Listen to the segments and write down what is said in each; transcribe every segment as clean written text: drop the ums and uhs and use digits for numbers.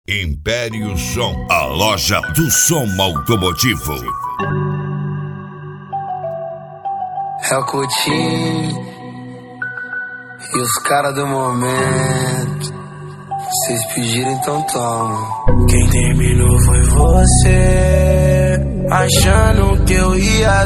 Império Som, a loja do som automotivo. É o Coutinho e os caras do momento. Vocês pediram, então toma. Quem terminou foi você, achando que eu ia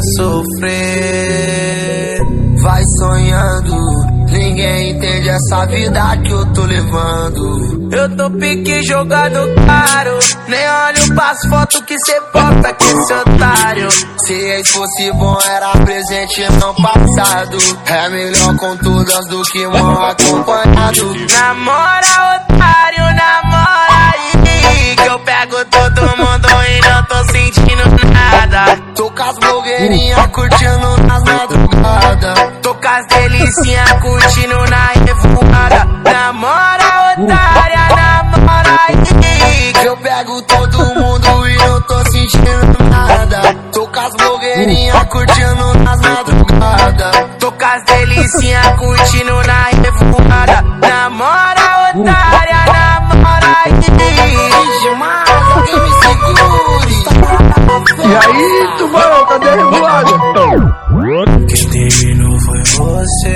sofrer. Vai sonhando, ninguém entende essa vida que eu tô levando. Eu tô pique jogando caro, nem olho pras fotos que cê bota com esse otário. Se ex fosse bom era presente não passado. É melhor com todas do que mal acompanhado. Namora otário, namora aí, que eu pego todo mundo e não tô sentindo nada. Tô com as blogueirinhas curtindo nas madrugadas. Tô com as delicinhas curtindo na revoada. Namora otária, namora aí, que eu pego todo mundo e não tô sentindo nada. Tô com as blogueirinhas curtindo nas madrugadas. Tô com as delicinhas curtindo na revoada. Namora otária, namora aí. Demais, alguém me segure. E aí, tubarão, cadê a revoada? Quem terminou foi você,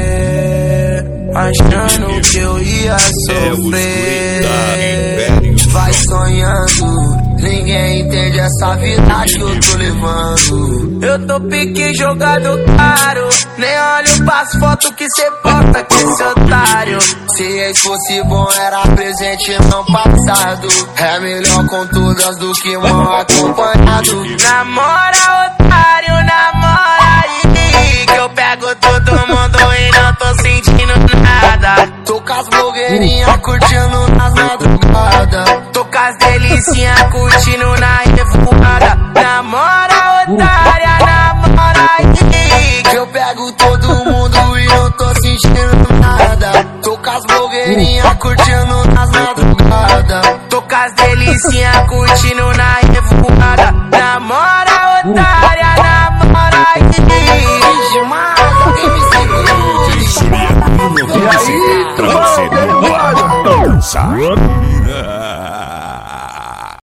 achando que eu ia sofrer. Vai sonhando, ninguém entende essa vida que eu tô levando. Eu tô pique jogando caro, nem olho pras fotos que cê bota com esse otário. Se ex fosse bom era presente não passado. É melhor com todas do que mal acompanhado. Namora otário, namora aí, que eu pego todo mundo e não tô sentindo nada. Tô com as blogueirinhas curtindo nas madrugadas. Tô com as delicinhas curtindo na revoada. Namora otária, namora aí, que eu pego todo mundo e não tô sentindo nada. Tô com as blogueirinhas curtindo nas madrugadas. Tô com as delicinhas curtindo na revoada. Namora otária, namora aí. Demais, alguém me segure. E aí, tubarão, cadê a revoada?